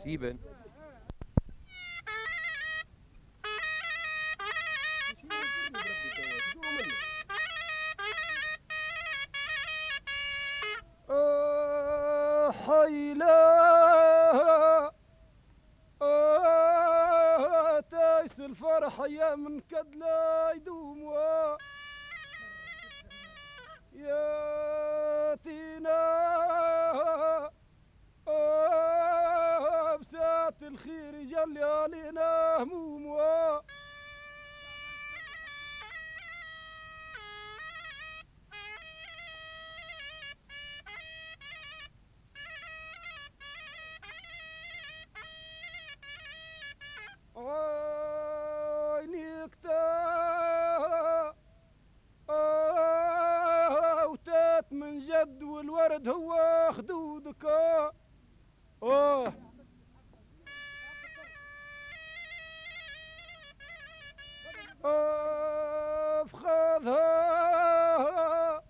سيبن حيلا تايس الفرح يا من كد لا يدوم يا تينا بساعة الخير يجلي علينا هموم عينيك وتات من جد والورد هو خدودك فخذها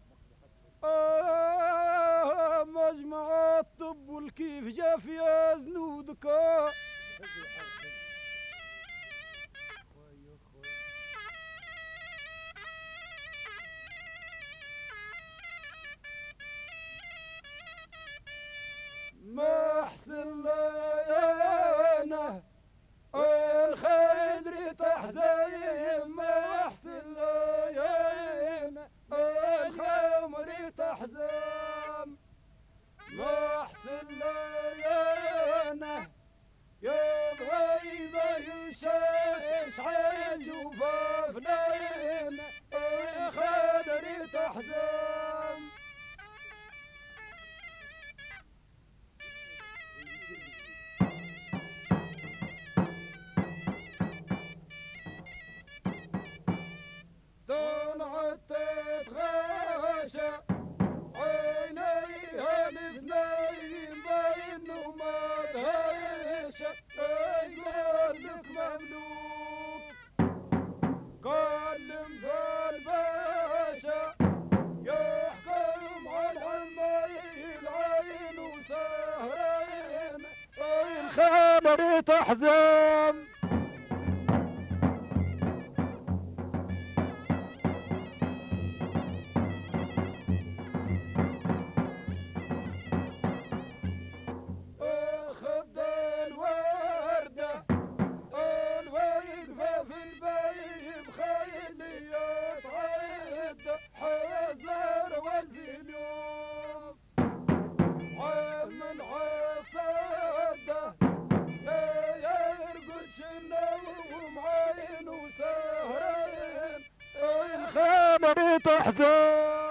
مجمع الطب والكيف جا في زنودك ما احسن ليانا الخير تحزين ما احسن ليانا الخمر تحزم ما احسن ليانا يبغى يشعل جوفاف لينا الخير تحزم طلعت تتغاشى عينيها الاثنين بينه ما دهيشة قلبك مملوك كلم في الباشا يحكم على العمايل عين وسهرين الخمر تحزم حزر والفيليوم عامل عصاده لا يرقد شنوم عين وسهرين الخمر تحزن